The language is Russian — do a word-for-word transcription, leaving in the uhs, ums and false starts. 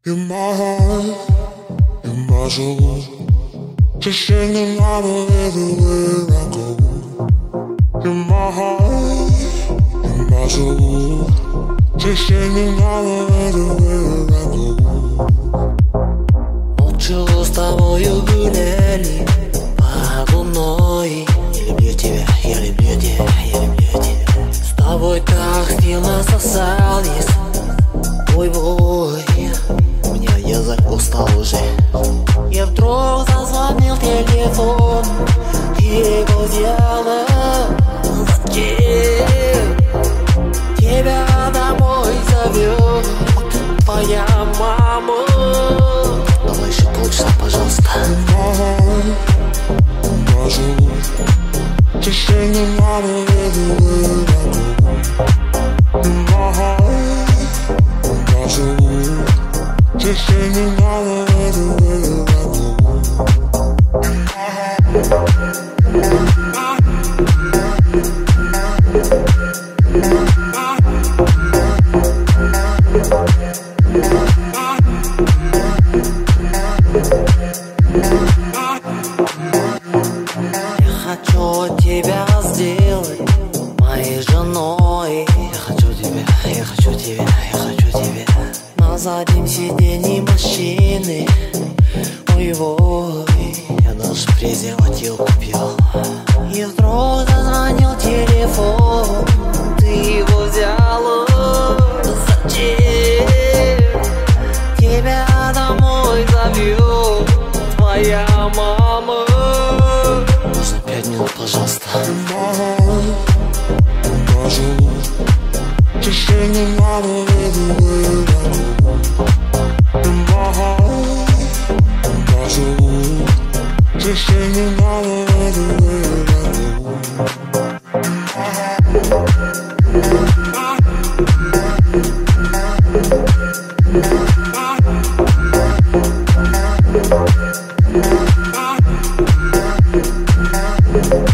In my heart, in my soul, just singing louder everywhere I go. In my heart, in my soul, just singing louder everywhere I go. Ночью с тобою гуляли под луной. Я люблю тебя, я люблю тебя, я люблю тебя. С тобой так стильно сосались. Ой-бой, у меня язык устал уже. Я вдруг зазвонил телефон, и его взяла. Зачем? Тебя домой зовет твоя мама. Давай еще полчаса, пожалуйста. Just singing louder everywhere I go. In my heart, in my soul, just singing louder everywhere I go. In my heart. Хочу тебя сделать моей женой. Я хочу тебя, я хочу тебя, я хочу тебя. На заднем сиденье машины. Ой-ой, я даже презерватив купил. И вдруг зазвонил телефон, ты его взяла. Зачем? Тебя домой зовет твоя мама. Пять минут, пожалуйста. Just singing louder everywhere I go. In my heart, in my soul, just singing louder everywhere I go. In my heart.